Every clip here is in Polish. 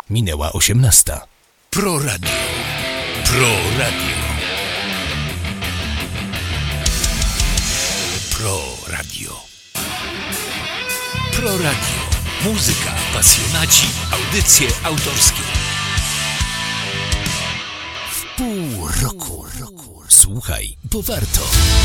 minęła 18. Pro Radio. Pro Radio. Pro Radio. Pro Radio. Muzyka, pasjonaci, audycje autorskie. W pół roku. Słuchaj, bo warto.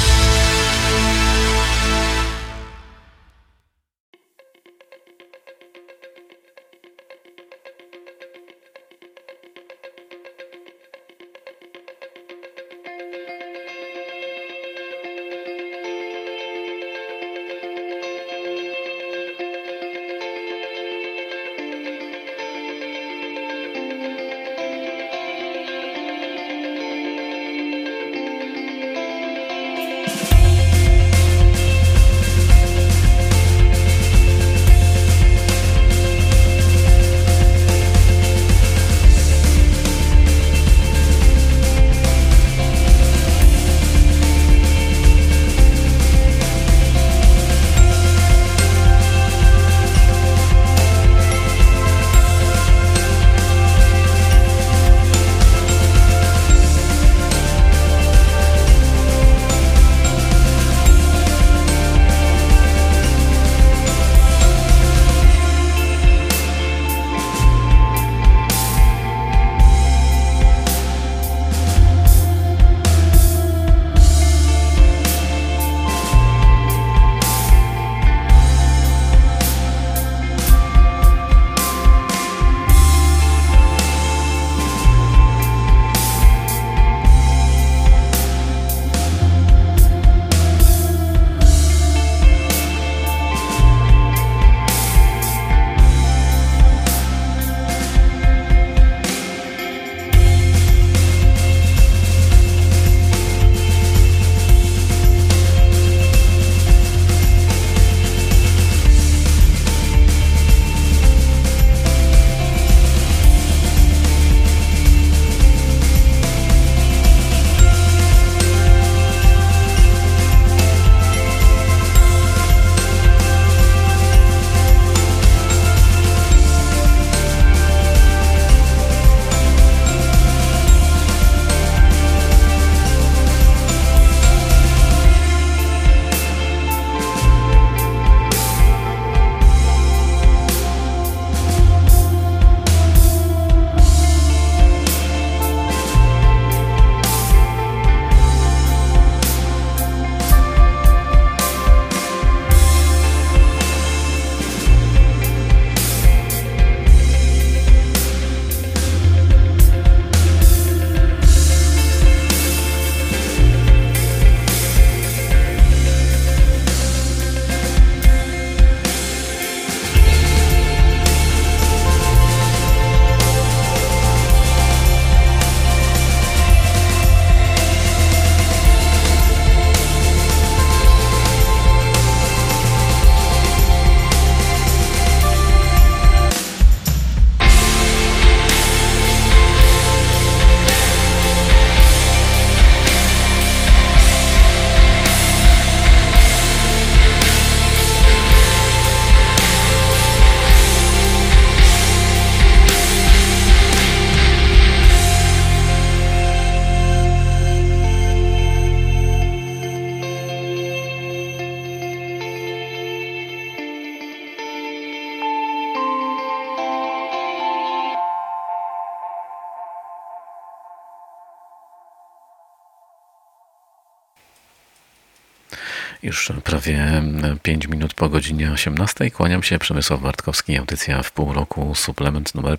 Już prawie 5 minut po godzinie 18. Kłaniam się, Przemysław Bartkowski, audycja w pół roku, suplement numer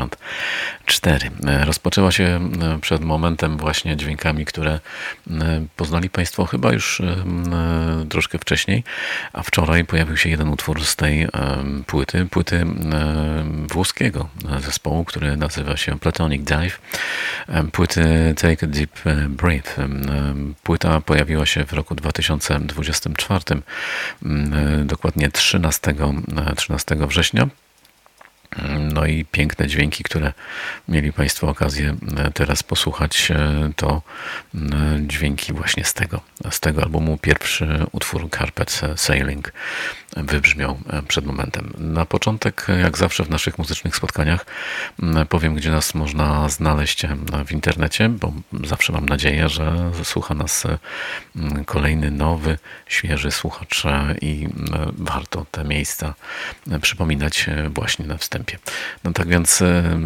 54. Rozpoczęła się przed momentem właśnie dźwiękami, które poznali Państwo chyba już troszkę wcześniej, a wczoraj pojawił się jeden utwór z tej płyty włoskiego zespołu, który nazywa się Platonic Dive, płyty Take a Deep Breath. Płyta pojawiła się w roku 2024, dokładnie 13 września. No i piękne dźwięki, które mieli Państwo okazję teraz posłuchać, to dźwięki właśnie z tego albumu. Pierwszy utwór Carpet Sailing wybrzmiał przed momentem. Na początek, jak zawsze w naszych muzycznych spotkaniach, powiem, gdzie nas można znaleźć w internecie, bo zawsze mam nadzieję, że słucha nas kolejny, nowy, świeży słuchacz i warto te miejsca przypominać właśnie na wstępie. No tak więc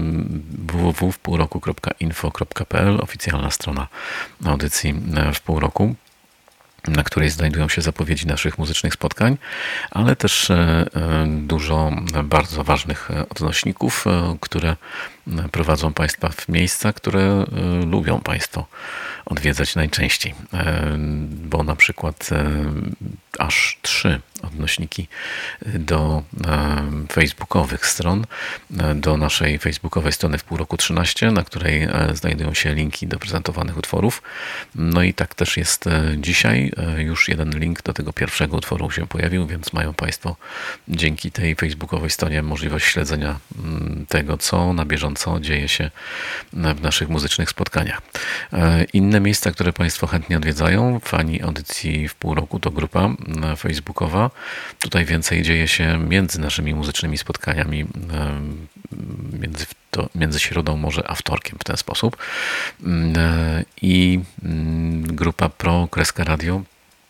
www.wpółroku.info.pl, oficjalna strona audycji w pół roku, na której znajdują się zapowiedzi naszych muzycznych spotkań, ale też dużo bardzo ważnych odnośników, które prowadzą Państwa w miejsca, które lubią Państwo odwiedzać najczęściej, bo na przykład aż 3 odnośniki do facebookowych stron, do naszej facebookowej strony w pół roku 13, na której znajdują się linki do prezentowanych utworów. No i tak też jest dzisiaj. Już jeden link do tego pierwszego utworu się pojawił, więc mają Państwo dzięki tej facebookowej stronie możliwość śledzenia tego, co na bieżąco dzieje się w naszych muzycznych spotkaniach. Inne miejsca, które Państwo chętnie odwiedzają, fani audycji w pół roku, to grupa facebookowa. Tutaj więcej dzieje się między naszymi muzycznymi spotkaniami, między środą może a wtorkiem w ten sposób. I grupa Pro-Radio,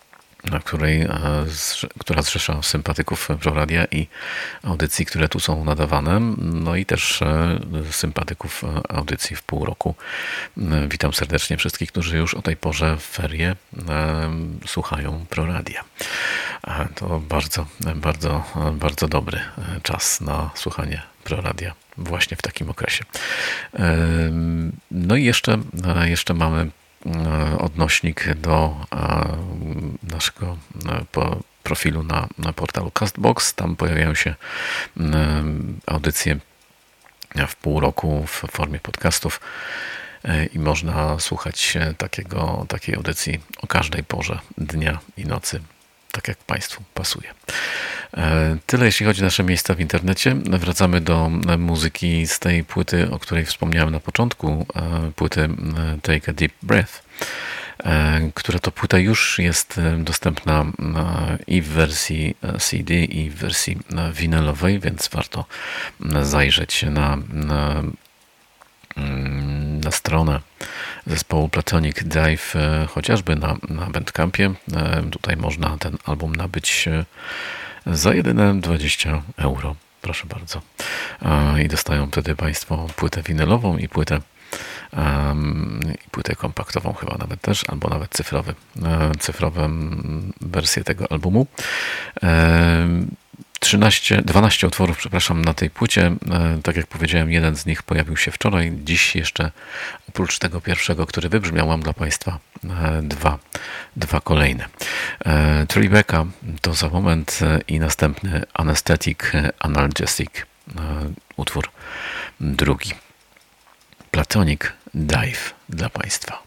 która zrzesza sympatyków ProRadia i audycji, które tu są nadawane, no i też sympatyków audycji w pół roku. Witam serdecznie wszystkich, którzy już o tej porze w ferie słuchają ProRadia. To bardzo, bardzo, bardzo dobry czas na słuchanie ProRadia właśnie w takim okresie. No i jeszcze mamy odnośnik do naszego profilu na portalu Castbox. Tam pojawiają się audycje w pół roku w formie podcastów i można słuchać takiej audycji o każdej porze dnia i nocy, tak jak Państwu pasuje. Tyle jeśli chodzi o nasze miejsca w internecie. Wracamy do muzyki z tej płyty, o której wspomniałem na początku, płyty Take a Deep Breath, która to płyta już jest dostępna i w wersji CD, i w wersji winylowej, więc warto zajrzeć na stronę zespołu Platonic Dive, chociażby na Bandcampie. Tutaj można ten album nabyć za jedyne 20 €. Proszę bardzo. I dostają wtedy Państwo płytę winylową i płytę kompaktową chyba nawet też, albo nawet cyfrowe wersje tego albumu. 12 utworów, przepraszam, na tej płycie. Tak jak powiedziałem, jeden z nich pojawił się wczoraj. Dziś jeszcze, oprócz tego pierwszego, który wybrzmiał, mam dla Państwa dwa kolejne. Tribeca to za moment i następny Anesthetic Analgesic, utwór drugi. Platonic Dive dla Państwa.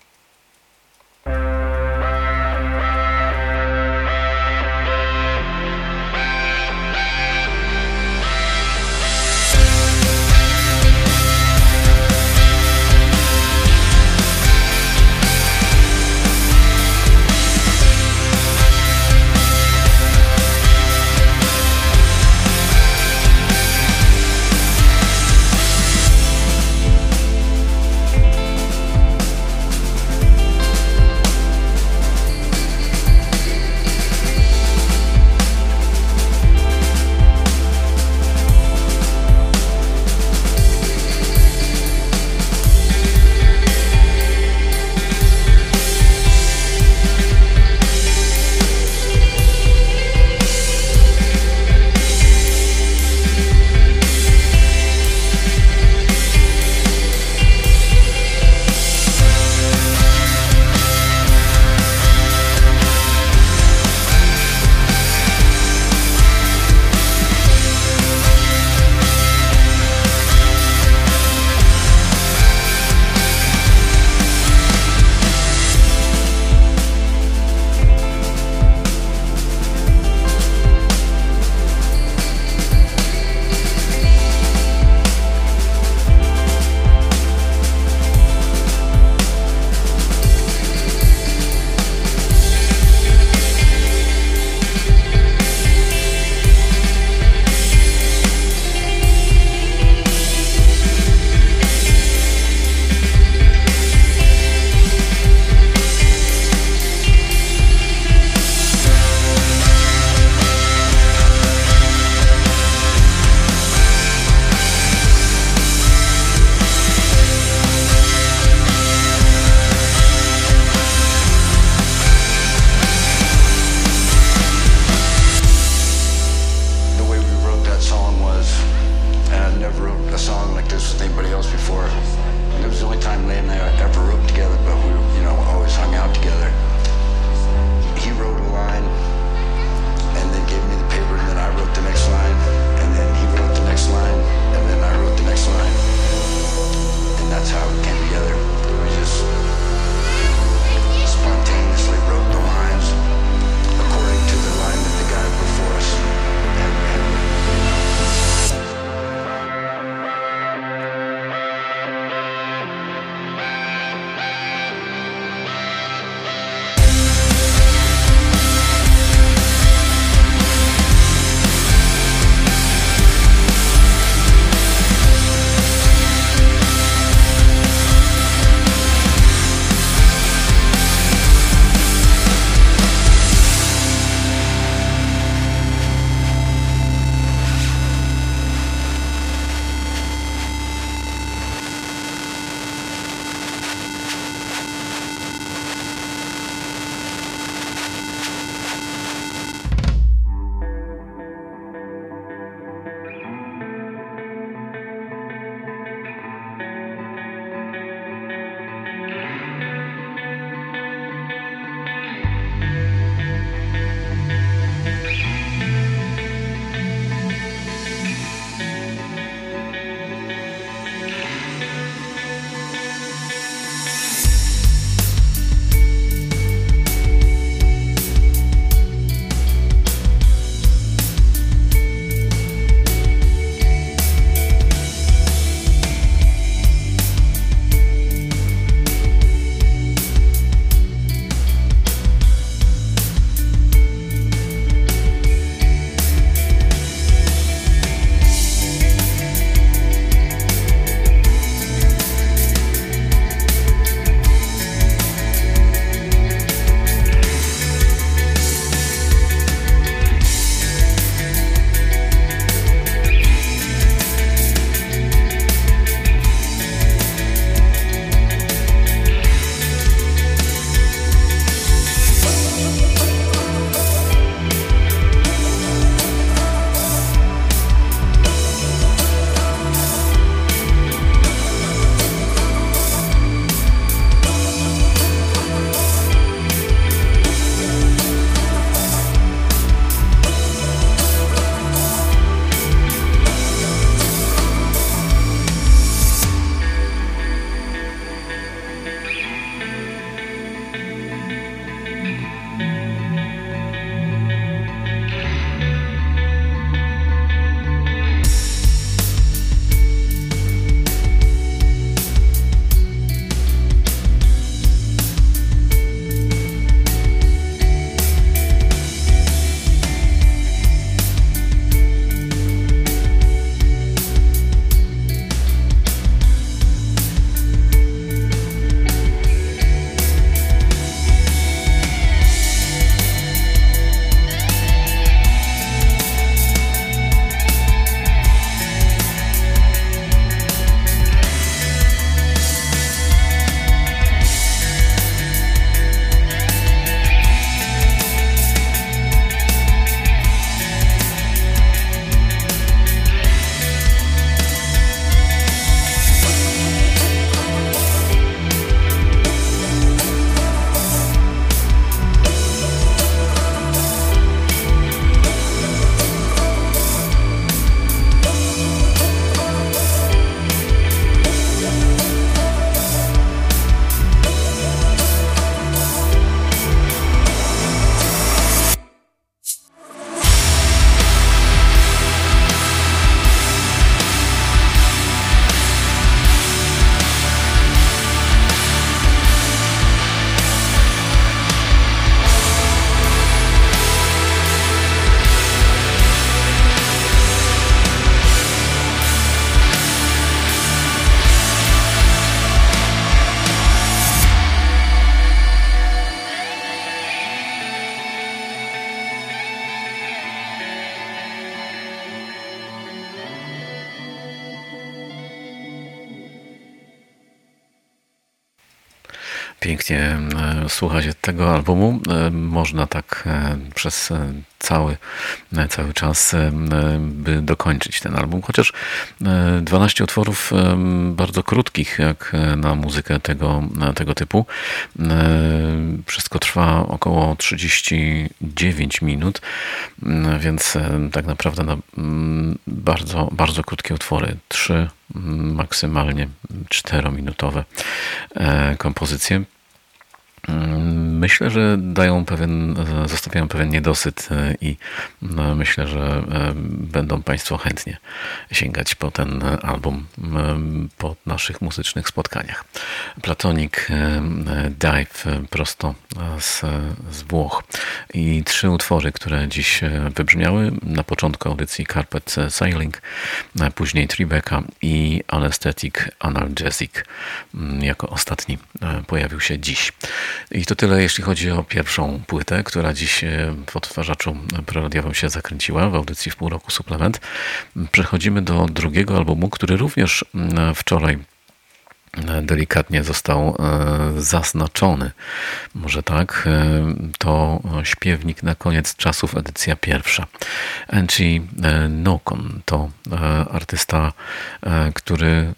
pięknie słucha się tego albumu. Można tak przez cały czas, by dokończyć ten album. Chociaż 12 utworów bardzo krótkich, jak na muzykę tego typu. Wszystko trwa około 39 minut, więc tak naprawdę bardzo, bardzo krótkie utwory. 3, maksymalnie 4-minutowe kompozycje. Myślę, że zostawiają pewien niedosyt i myślę, że będą Państwo chętnie sięgać po ten album po naszych muzycznych spotkaniach. Platonic Dive prosto z Włoch i 3 utwory, które dziś wybrzmiały. Na początku audycji Carpet Sailing, później Tribeca i Anesthetic Analgesic jako ostatni pojawił się dziś. I to tyle, jeśli chodzi o pierwszą płytę, która dziś w odtwarzaczu preradiowym się zakręciła w audycji w pół roku Suplement. Przechodzimy do drugiego albumu, który również wczoraj delikatnie został zaznaczony. Może tak, to Śpiewnik na koniec czasów, edycja pierwsza. Angie Nocon to artysta, który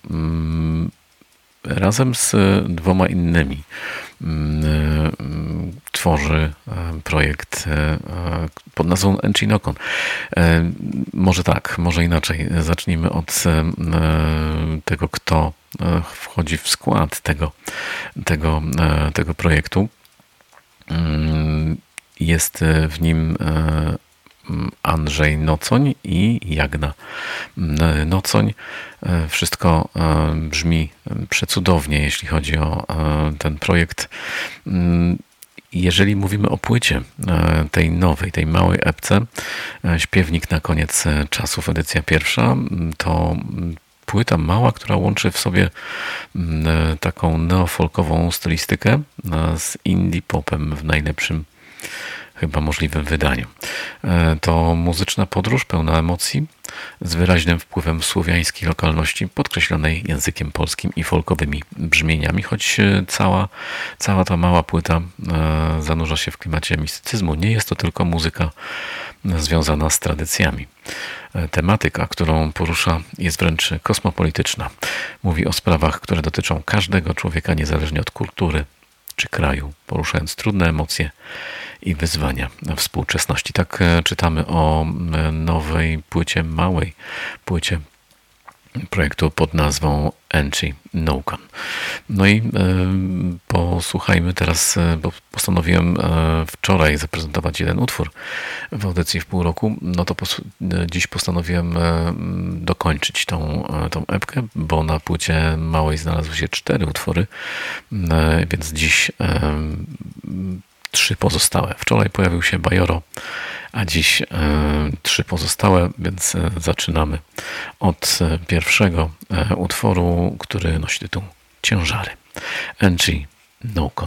razem z 2 innymi tworzy projekt pod nazwą Angie Nocon. Może tak, może inaczej. Zacznijmy od tego, kto wchodzi w skład tego projektu. Jest w nim Andrzej Nocoń i Jagna Nocoń. Wszystko brzmi przecudownie, jeśli chodzi o ten projekt. Jeżeli mówimy o płycie tej nowej, tej małej epce, Śpiewnik na koniec czasów, edycja pierwsza, to płyta mała, która łączy w sobie taką neofolkową stylistykę z indie popem w najlepszym chyba możliwym wydaniu. To muzyczna podróż pełna emocji z wyraźnym wpływem słowiańskiej lokalności podkreślonej językiem polskim i folkowymi brzmieniami, choć cała ta mała płyta zanurza się w klimacie mistycyzmu. Nie jest to tylko muzyka związana z tradycjami. Tematyka, którą porusza, jest wręcz kosmopolityczna. Mówi o sprawach, które dotyczą każdego człowieka niezależnie od kultury czy kraju, poruszając trudne emocje i wyzwania współczesności. Tak czytamy o nowej płycie, małej płycie projektu pod nazwą Angie Nocon. No i posłuchajmy teraz, bo postanowiłem wczoraj zaprezentować jeden utwór w audycji w pół roku, no to dziś postanowiłem dokończyć tą epkę, bo na płycie małej znalazły się 4 utwory, więc dziś 3 pozostałe. Wczoraj pojawił się Bajoro, a dziś 3 pozostałe, więc zaczynamy od pierwszego utworu, który nosi tytuł Ciężary. Angie Nocon.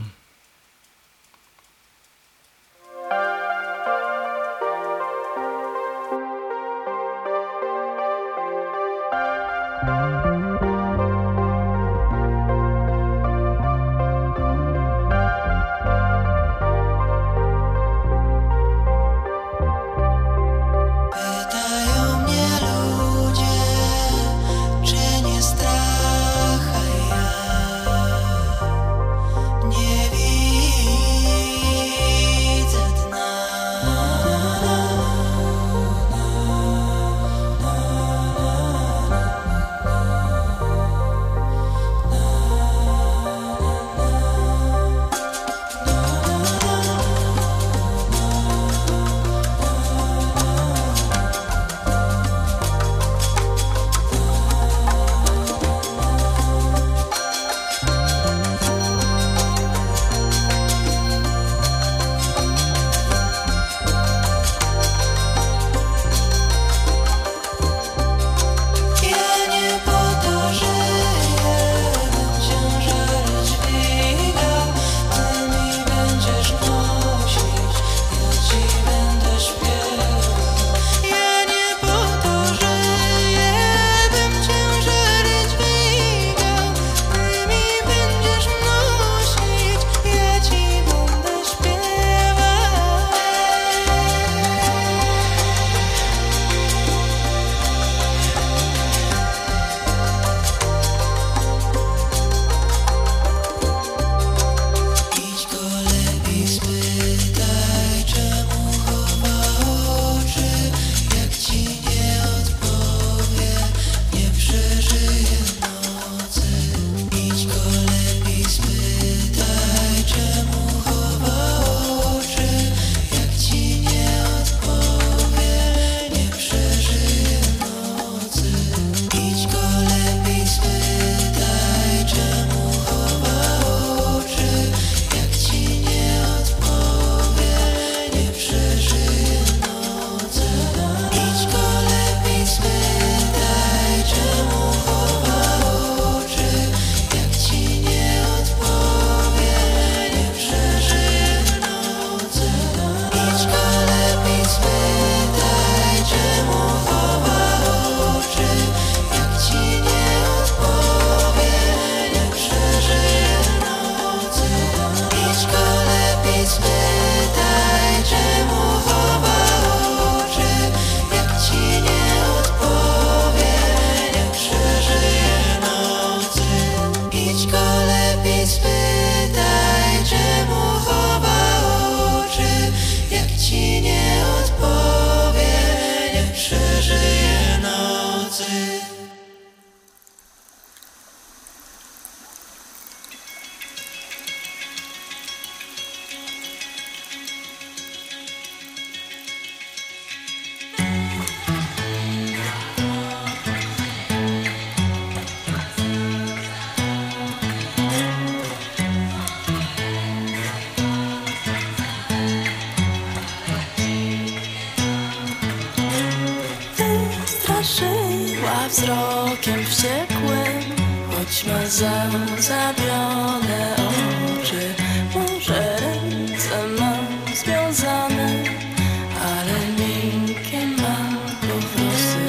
a wzrokiem wściekłym, choć ma zawione oczy. Może ręce mam związane, ale miękkie mam powrosy.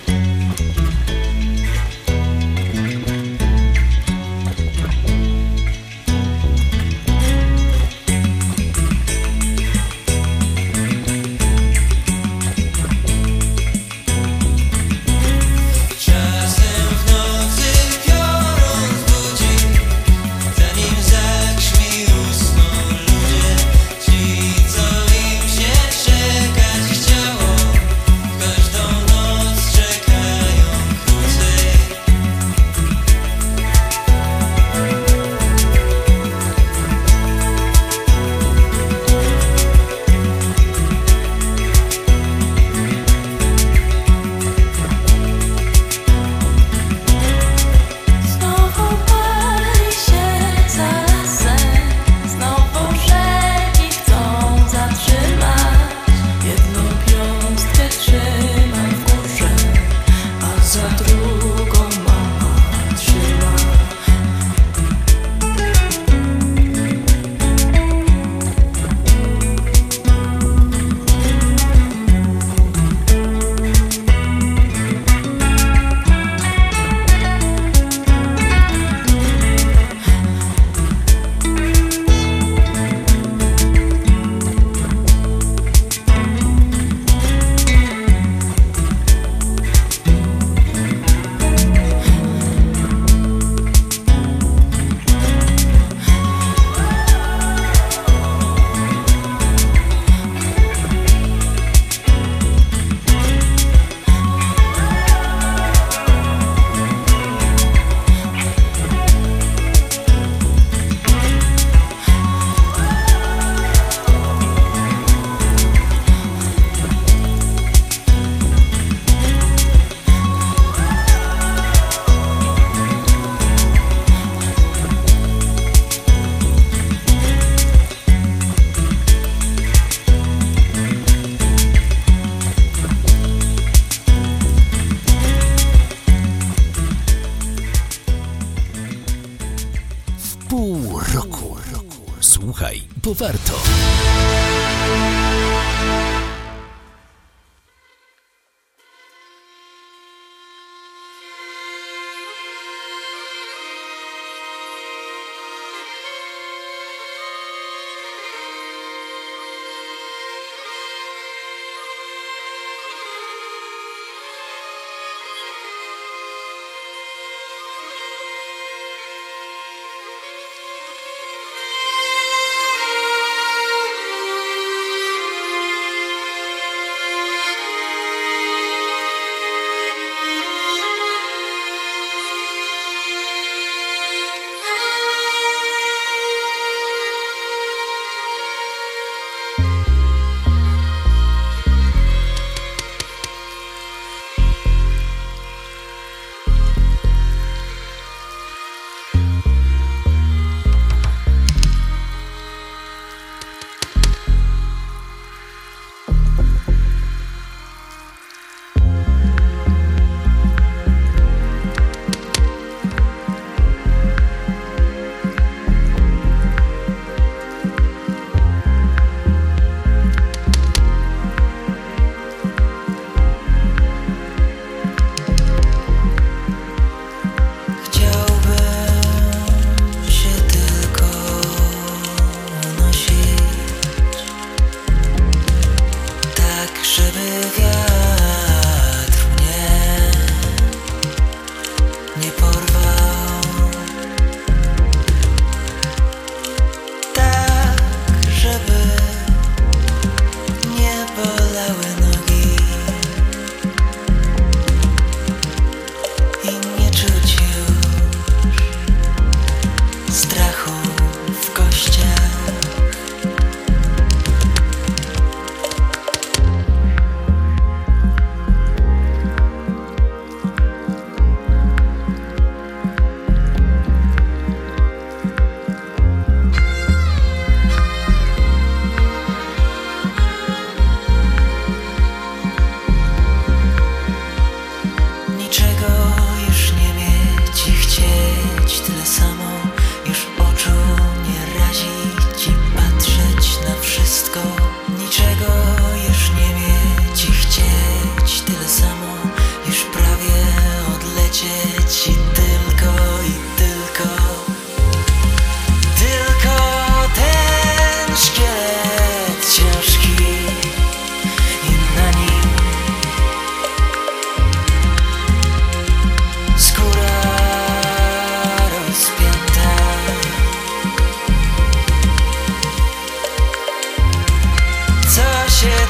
Słuchaj, bo warto.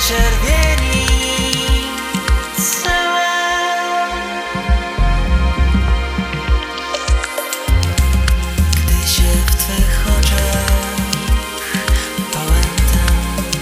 czerwieni całe. Gdy się w twych oczach pałętam,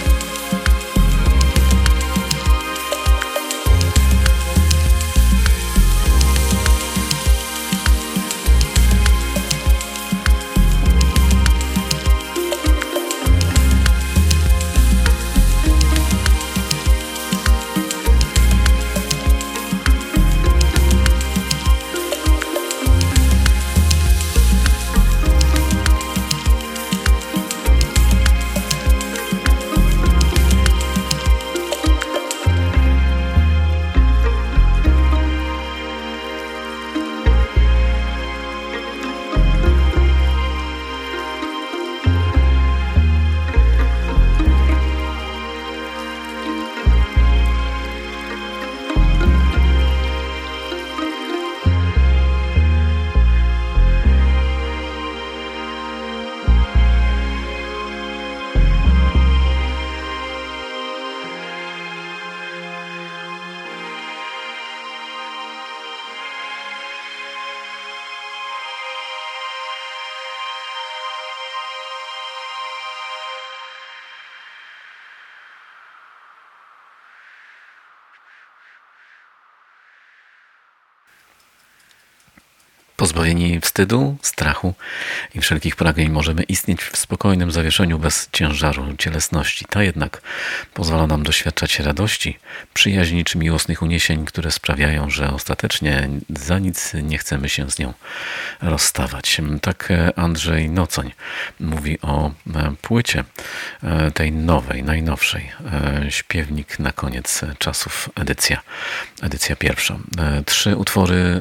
Pozbawieni wstydu, strachu i wszelkich pragnień możemy istnieć w spokojnym zawieszeniu bez ciężaru cielesności. Ta jednak pozwala nam doświadczać radości, przyjaźni czy miłosnych uniesień, które sprawiają, że ostatecznie za nic nie chcemy się z nią rozstawać. Tak Andrzej Nocoń mówi o płycie tej nowej, najnowszej. Śpiewnik na koniec czasów, edycja pierwsza. 3 utwory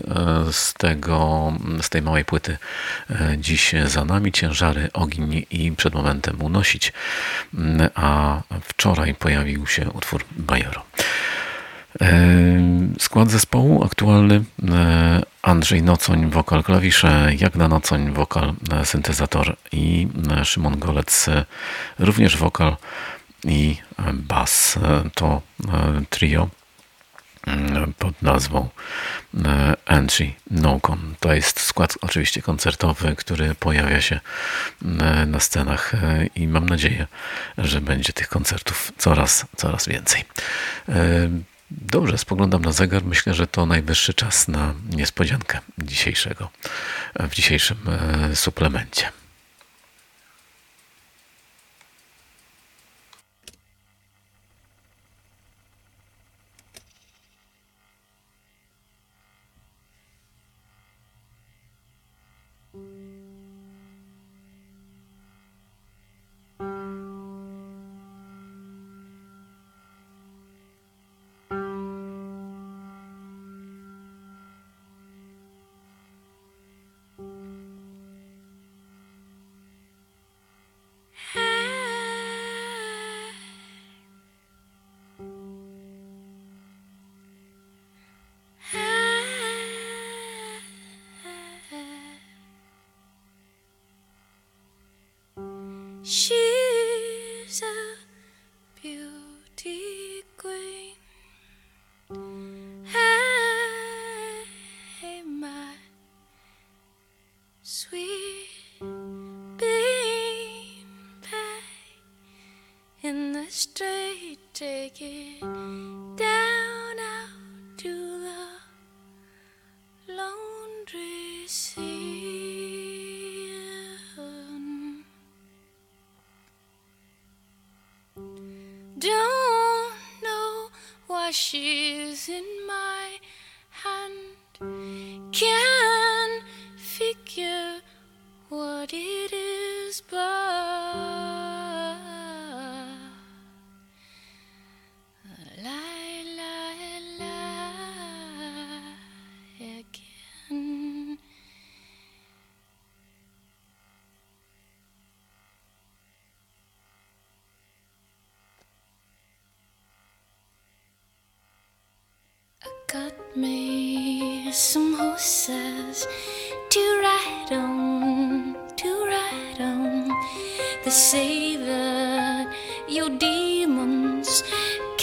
z tej małej płyty dziś za nami. Ciężary, ogień i przed momentem unosić. A wczoraj pojawił się utwór Bajoro. Skład zespołu aktualny: Andrzej Nocoń, wokal, klawisze, Jagna Nocoń, wokal, syntezator i Szymon Golec, również wokal i bas. To trio pod nazwą Entry Nocon. To jest skład oczywiście koncertowy, który pojawia się na scenach i mam nadzieję, że będzie tych koncertów coraz więcej. Dobrze, spoglądam na zegar. Myślę, że to najwyższy czas na niespodziankę w dzisiejszym suplemencie. She's a beauty queen. Hey, my sweet bean pie in the street, take it down out to the laundry scene. Don't know why she's in my hand. Can't figure what it is, but lie again. Got me some horses to ride on, to ride on. They say that your demons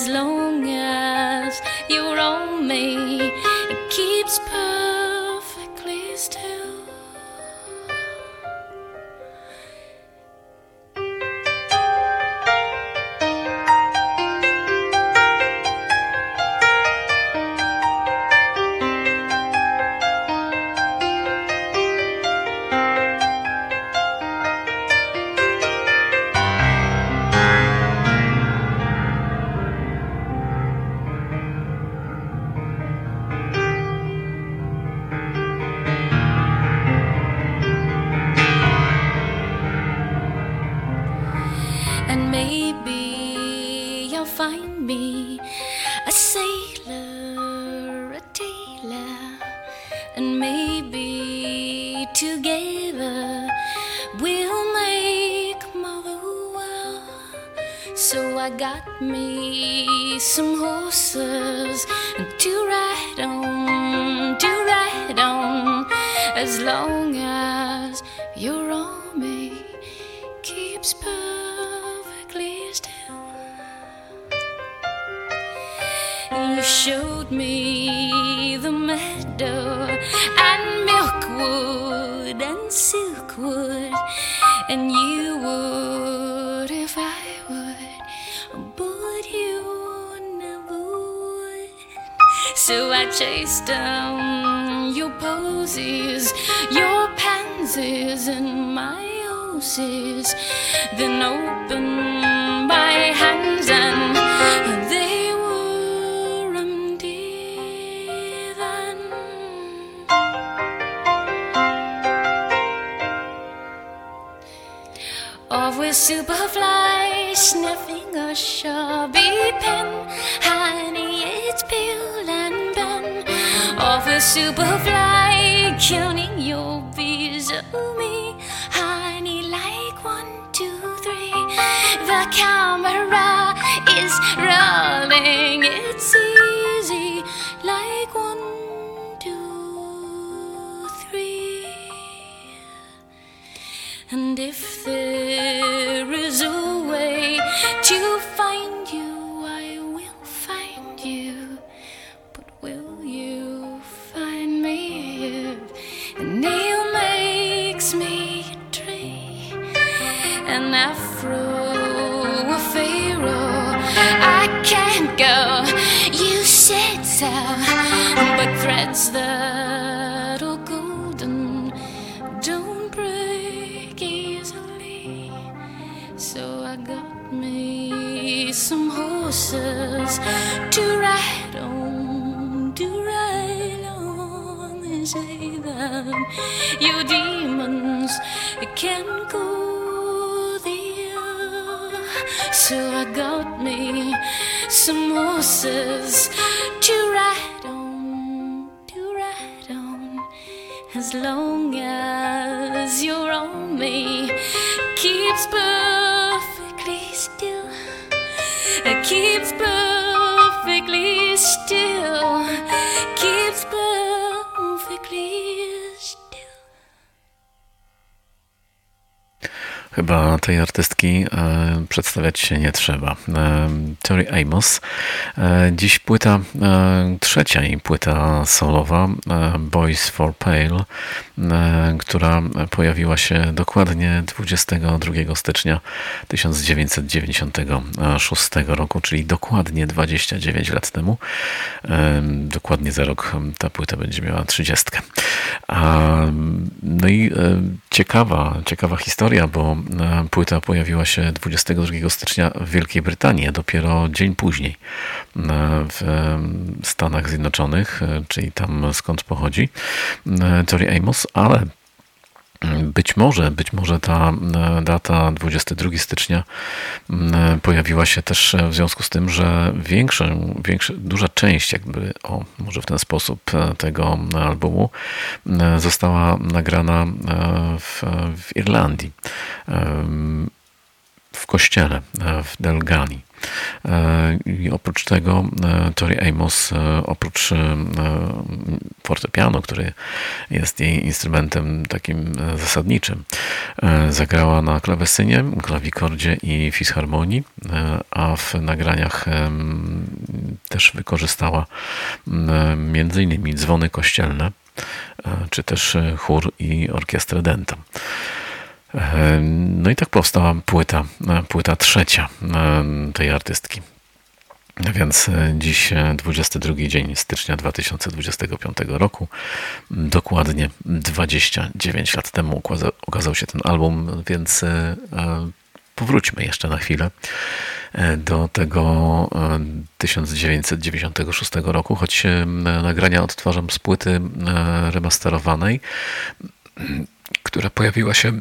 as long as you're on me, it keeps perfectly still. And maybe you'll find me a sailor, a tailor, and maybe together we'll make Motherwell. So I got me some horses to ride on, as long as your army keeps perfectly still. You showed me the meadow and milkwood and silkwood, and you would if I would, but you never would. So I chased down your posies, your pansies and my roses, then opened my hands and they were empty then. Off with Superfly, sniffing a shabby pen, honey, it's Bill and Ben. Off with Superfly, counting your bees of me, honey, like 1, 2, 3. The camera is rolling, it's easy, like 1, 2, 3. And if there is a way to find you, I will find you. But will you find me if Neil makes me a tree? An afro, a pharaoh, I can't go, you said so. But threads that are golden don't break easily. So I got me some horses to ride on, They say that your demons can go there. So I got me some horses to ride on, as long as you're on me, keeps perfectly still, keeps perfectly still, keeps perfectly still. Chyba tej artystki przedstawiać się nie trzeba. Tori Amos. Dziś płyta trzecia jej płyta solowa, Boys for Pale, która pojawiła się dokładnie 22 stycznia 1996 roku, czyli dokładnie 29 lat temu. Dokładnie za rok ta płyta będzie miała 30. No i ciekawa historia, bo płyta pojawiła się 22 stycznia w Wielkiej Brytanii, dopiero dzień później w Stanach Zjednoczonych, czyli tam skąd pochodzi Tori Amos, ale być może ta data 22 stycznia pojawiła się też w związku z tym, że duża część może w ten sposób tego albumu została nagrana w Irlandii, w kościele w Delgani. I oprócz tego Tori Amos, oprócz fortepianu, który jest jej instrumentem takim zasadniczym, zagrała na klawesynie, klawikordzie i fisharmonii, a w nagraniach też wykorzystała między innymi dzwony kościelne, czy też chór i orkiestrę Denton. No i tak powstała płyta trzecia tej artystki. Więc dziś 22 dzień stycznia 2025 roku, dokładnie 29 lat temu ukazał się ten album, więc powróćmy jeszcze na chwilę do tego 1996 roku, choć nagrania odtwarzam z płyty remasterowanej, która pojawiła się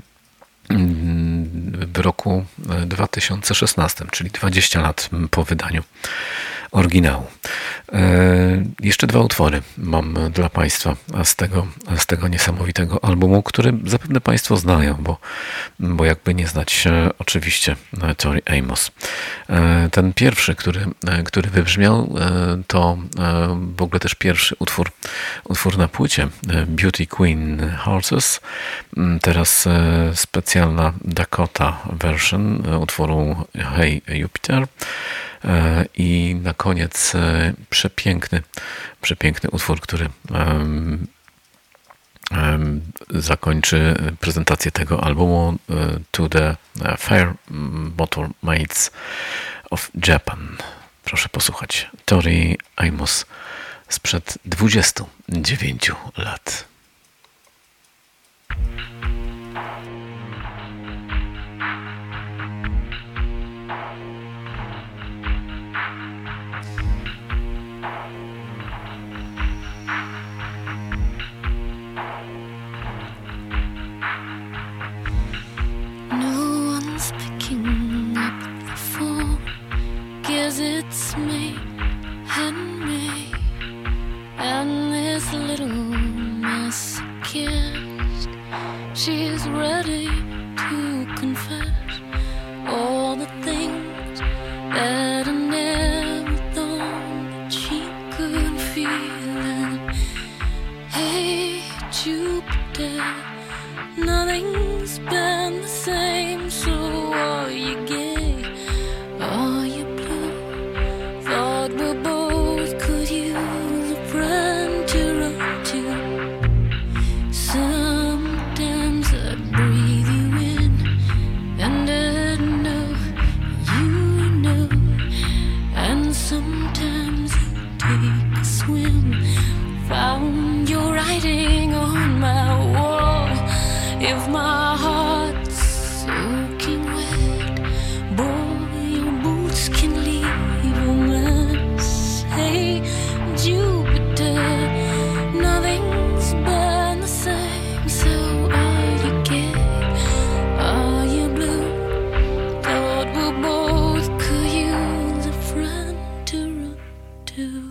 w roku 2016, czyli 20 lat po wydaniu oryginału. Jeszcze dwa utwory mam dla Państwa z tego niesamowitego albumu, który zapewne Państwo znają, bo jakby nie znać oczywiście Tori Amos. Ten pierwszy, który wybrzmiał, to w ogóle też pierwszy utwór na płycie Beauty Queen Horses. Teraz specjalna Dakota version utworu Hey Jupiter. I na koniec przepiękny utwór, który zakończy prezentację tego albumu, To the Fire Motor Mates of Japan. Proszę posłuchać. Tori Amos sprzed 29 lat. It's me and me, and this little masochist. She's ready to confess all the things that I never thought that she could feel. And hey, Jupiter, nothing's been the same. So are you gay? Are you blue? Thought we both could use a friend to run to. Sometimes I breathe you in, and I know you know. And sometimes you take a swim. Found your writing on my wall. If my heart's soaking wet, boy, your boots can leave a mess. Hey, Jupiter, nothing's been the same. So are you gay? Are you blue? Thought we both could use a friend to run to.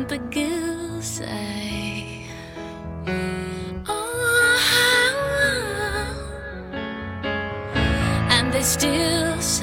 the girls say. And they still say,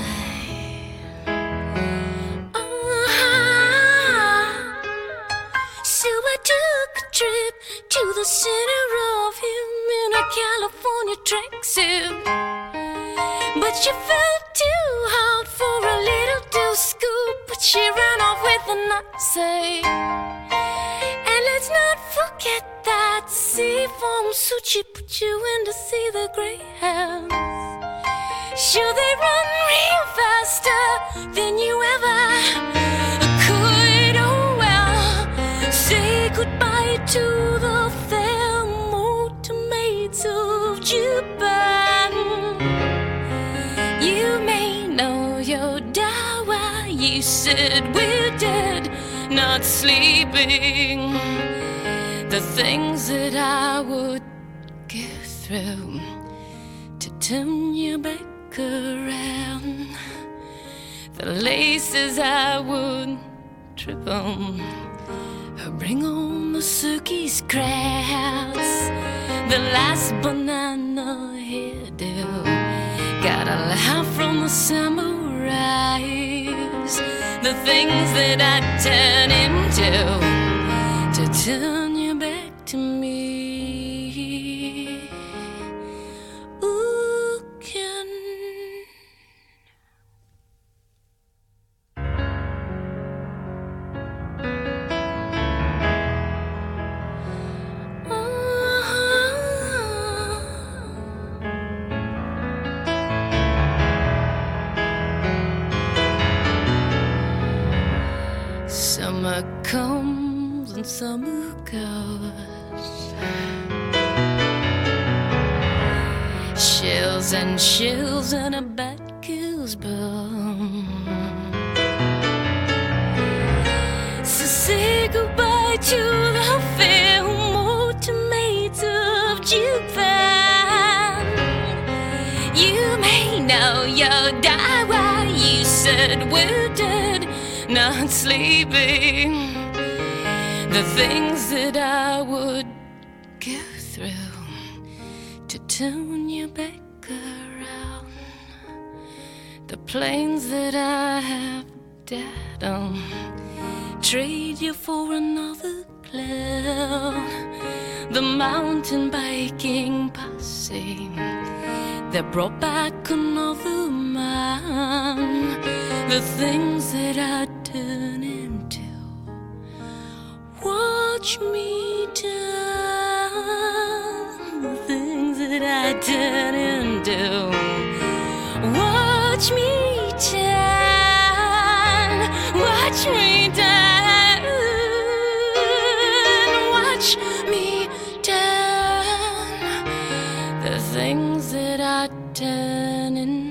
so I took a trip to the center of him in a California tracksuit, but she felt too hot for a little too scoop, but she ran off with a Nazi. And let's not forget that seafoam suit she put you in to see the Greyhounds. Sure, they run real faster than you ever could. Oh well, say goodbye to the fair motormaids of Japan. You may know your Dawa. You said we're dead, not sleeping. The things that I would go through to turn you back around, the laces I would trip on, bring on the circus crowds, the last banana hairdo, got a laugh from the samurais, the things that I turn into to turn you back to me. Summer comes and summer goes, shells and shells and a bad girl's bone. So say goodbye to the fair motormaids of Japan. You may know your Dawa. You said we're dead, not sleeping. The things that I would go through to turn you back around, the planes that I have died on, trade you for another cloud, the mountain biking posse that brought back another man, the things that I turn into. Watch me down, the things that I turn into. Watch me down, watch me down, watch me down, the things that I turn into.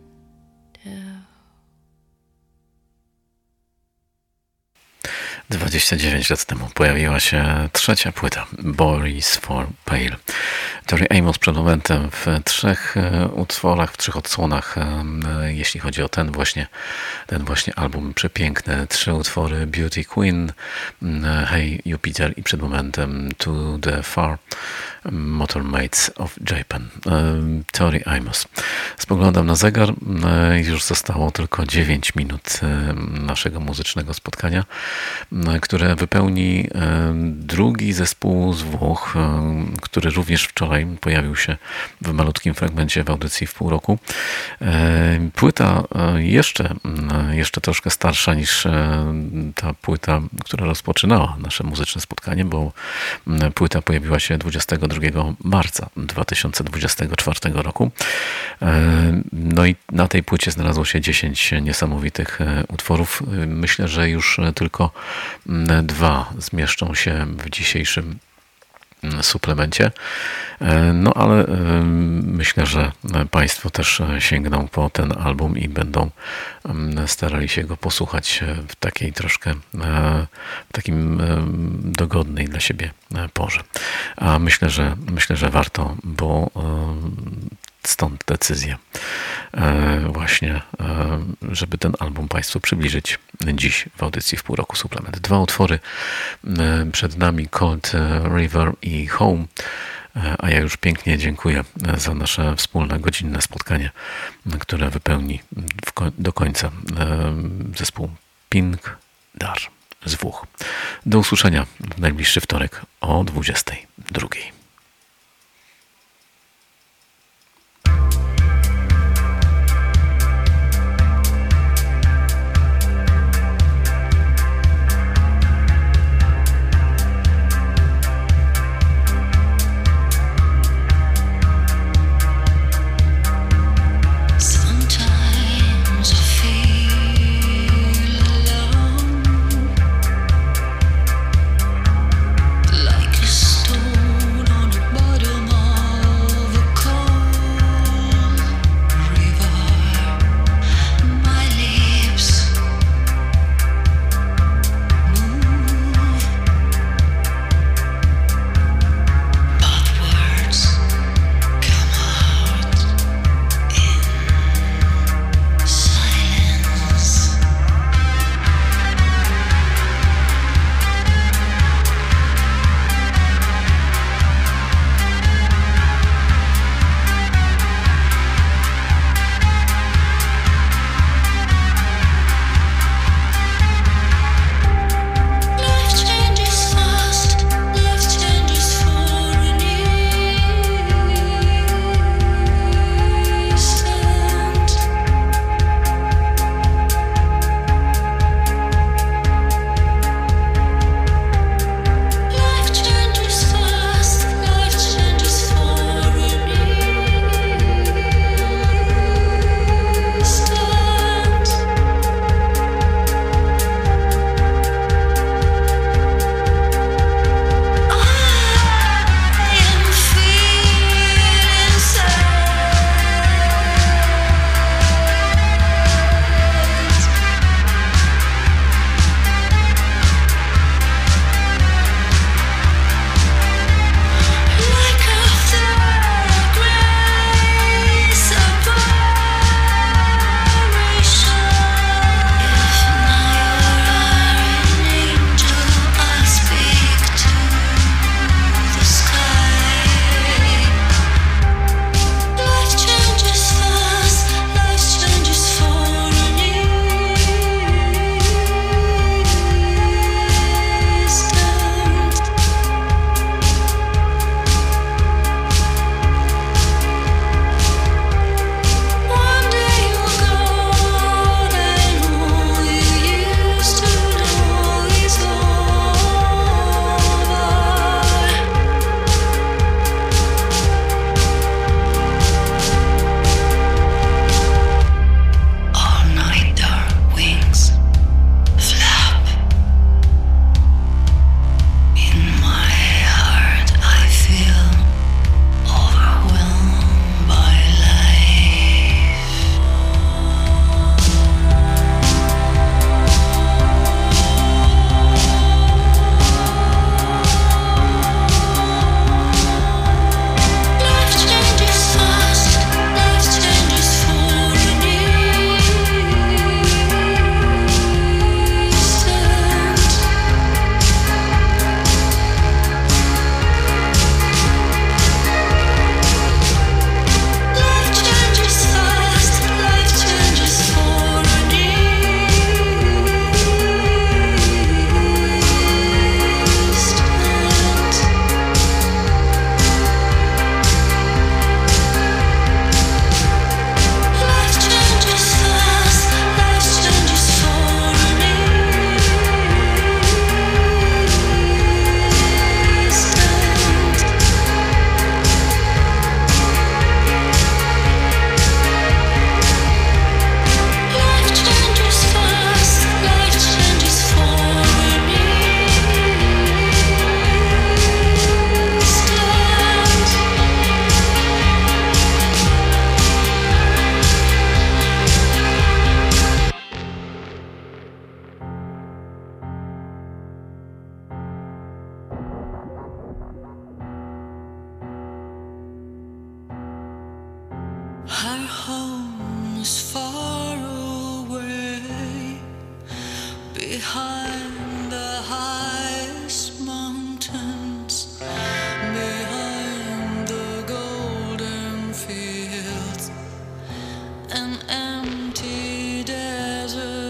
29 lat temu pojawiła się trzecia płyta, Boris for Pale. Tori Amos przed momentem w 3 utworach, w 3 odsłonach, jeśli chodzi o ten właśnie album przepiękny. 3 utwory, Beauty Queen, Hey Jupiter i przed momentem To the Far Motormaids of Japan. Tori Amos. Spoglądam na zegar, już zostało tylko 9 minut naszego muzycznego spotkania, które wypełni drugi zespół z Włoch, który również wczoraj pojawił się w malutkim fragmencie w audycji w pół roku. Płyta jeszcze troszkę starsza niż ta płyta, która rozpoczynała nasze muzyczne spotkanie, bo płyta pojawiła się 22 marca 2024 roku. No i na tej płycie znalazło się 10 niesamowitych utworów. Myślę, że już tylko 2 zmieszczą się w dzisiejszym suplemencie. No ale myślę, że Państwo też sięgną po ten album i będą starali się go posłuchać w takiej troszkę, w takim dogodnej dla siebie porze. A myślę, że warto, bo Stąd decyzja właśnie, żeby ten album Państwu przybliżyć dziś w audycji w pół roku Suplement. 2 utwory przed nami, Cold River i Home, a ja już pięknie dziękuję za nasze wspólne godzinne spotkanie, które wypełni do końca zespół Pink Dar z Włoch. Do usłyszenia w najbliższy wtorek o 22:00. Like a stone Our home is far away, behind the highest mountains, behind the golden fields and empty deserts.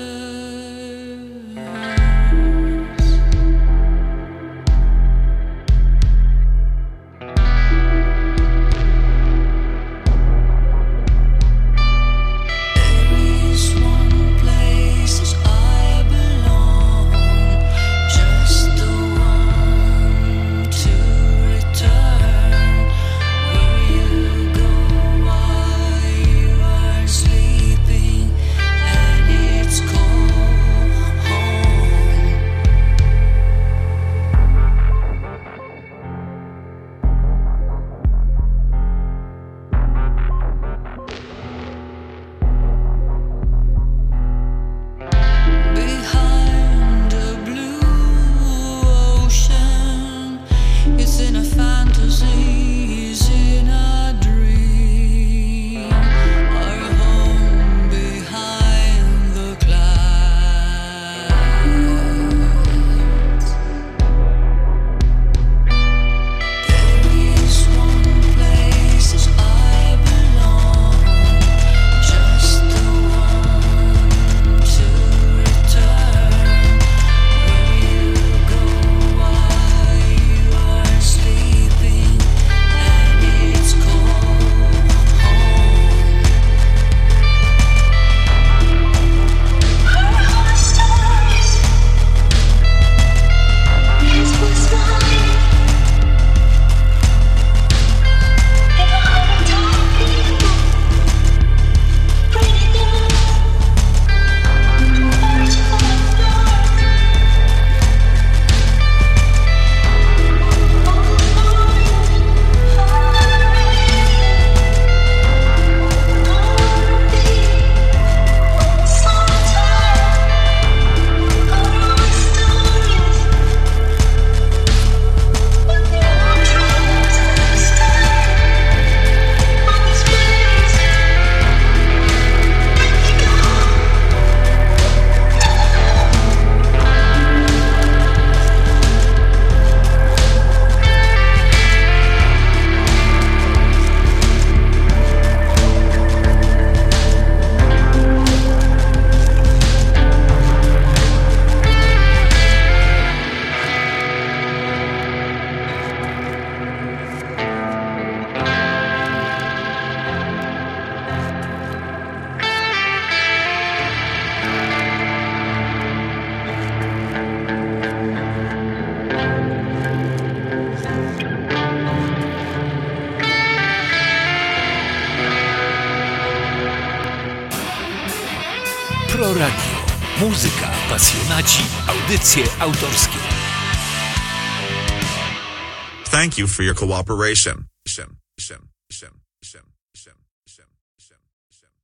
Pro Radio. Muzyka, pasjonaci, audycje autorskie. Thank you for your cooperation.